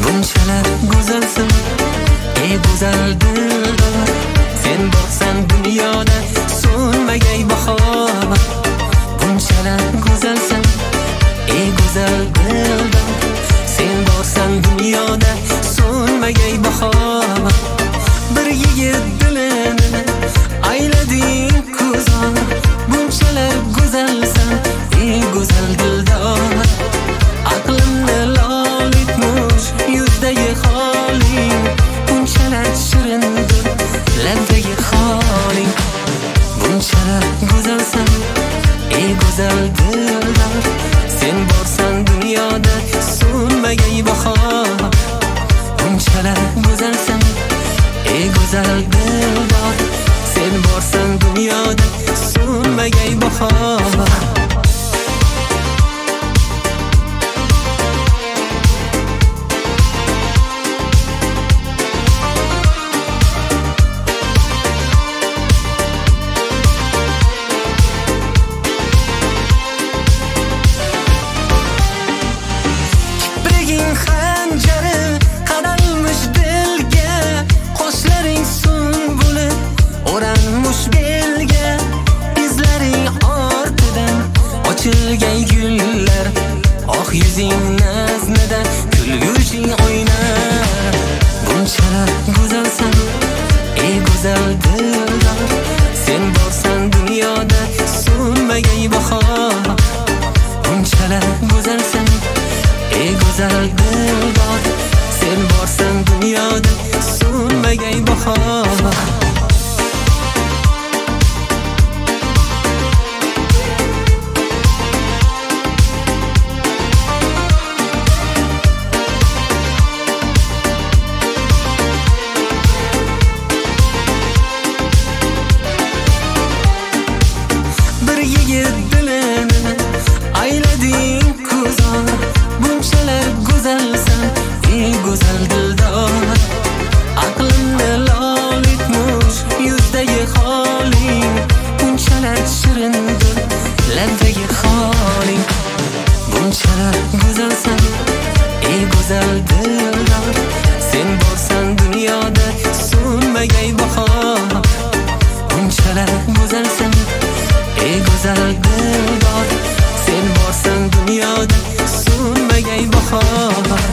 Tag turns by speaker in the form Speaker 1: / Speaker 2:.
Speaker 1: bunchalar go'zalsan, ey go'zal dildor. Sen borsan dunyoda so'nmagay bahor. Bunchalar go'zalsan, ey go'zal dildor. Sen borsan dunyoda so'nmagay bahor. Bir yigit dilini aylading ko'zor. Bunchalar go'zalsan, ey go'zal dildor. Aqlimni lol etmuş yuzdagi holing. Bunchalar shirindir labdagi holing. Bunchalar go'zalsan, ey go'zal dildor. Sen borsan dunyoda so'nmagay bahor. Bunchalar go'zalsan, ey go'zal dildor. Sen borsan dunyoda so'nmagay bahor. Ochilgan gullar, oh yuzing naznida kulguching o'ynar. Bunchalar go'zalsan, ey go'zal dildor. Sen borsan dunyoda so'nmagay bahor. Bunchalar go'zalsan, ey go'zal dildor. Sen borsan dunyoda so'nmagay bahor. Dilini aylading ko'zor. Bunchalar go'zalsan, ey go'zal dildor. Aqlimni lol etmush yuzdagi holing. Bunchalar shirindir labdagi holing. Bunchalar go'zalsan, ey go'zal dildor. Sen borsan dunyoda so'nmagay bahor. Bunchalar go'zalsan, ey go'zal dildor. Sen borsan dunyoda so'nmagay bahor.